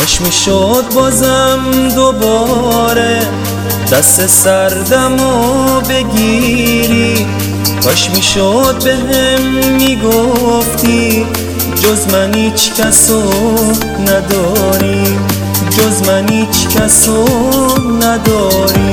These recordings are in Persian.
کاش میشد بازم دوباره دست سردمو بگیری، کاش میشد بهم میگفتی جز من هیچ کسو نداری، جز من هیچ کسو نداری.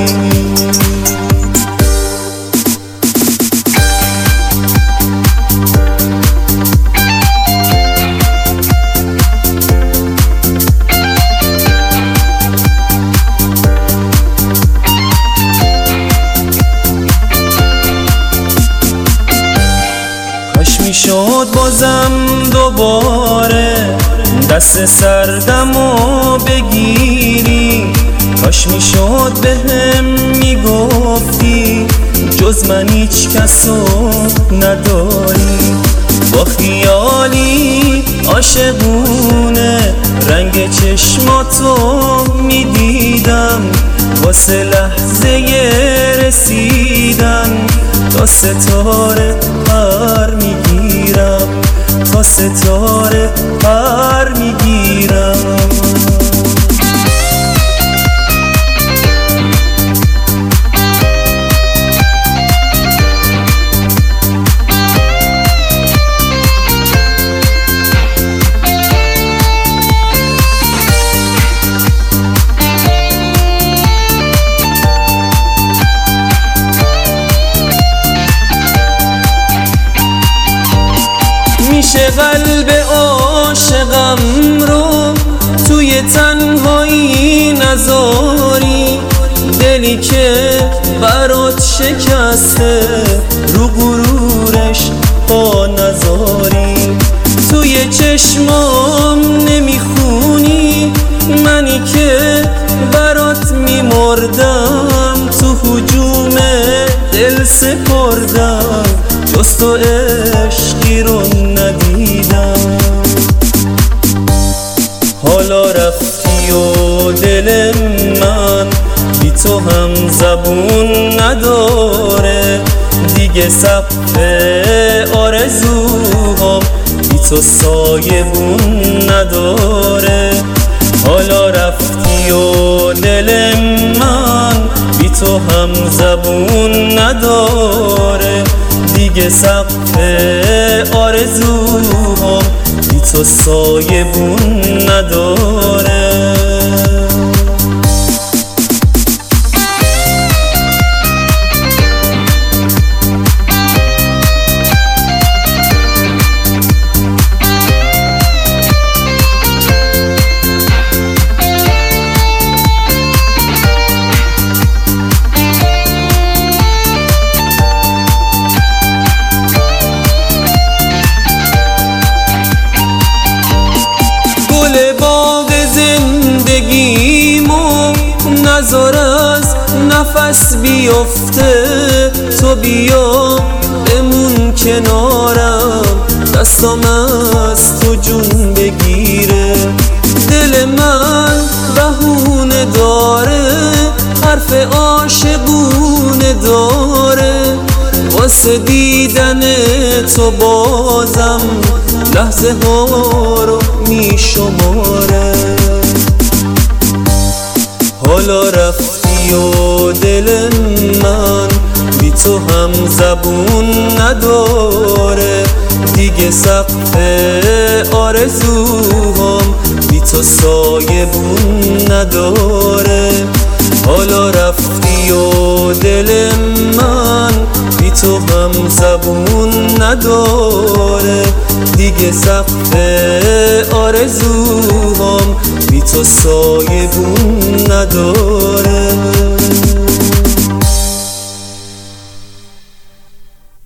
کاش میشد بازم دوباره دست سردمو بگیری، کاش میشد بهم میگفتی جز من هیچ کسو نداری. با خیالی عاشقونه رنگ چشماتو میدیدم، واسه لحظه رسیدن تا ستاره پر میگیرم، تا ستاره پر میگیرم. میشه قلب عاشقم رو توی تنهایی نذاری، دلی که برات شکسته رو غرورش پا نذاری. توی چشمام نمیخونی منی که برات میمردم، تو هجوم دل سپردم جز تو عشقی رو ندیدم. حالا رفتی و دل من بی تو هم زبون نداره، دیگه سقف آرزوهام بی تو سایبون نداره. حالا رفتی و دل من بی تو هم زبون نداره، دیگه سقف آرزوهام بی تو سایبون نداره. نذار از نفس بیفته، تو بیا بمون کنارم، دستام از تو جون بگیره. دل من بهونه داره، حرف عاشقونه داره، واسه دیدن تو بازم لحظه ها رو میشماره. حالا رفتی و دل من بی تو هم زبون نداره، دیگه سقف آرزوهام بی تو سایبون نداره. حالا رفتی و دل من بی تو هم زبون نداره، دیگه سقف آرزوهام بی تو سایبون نداره.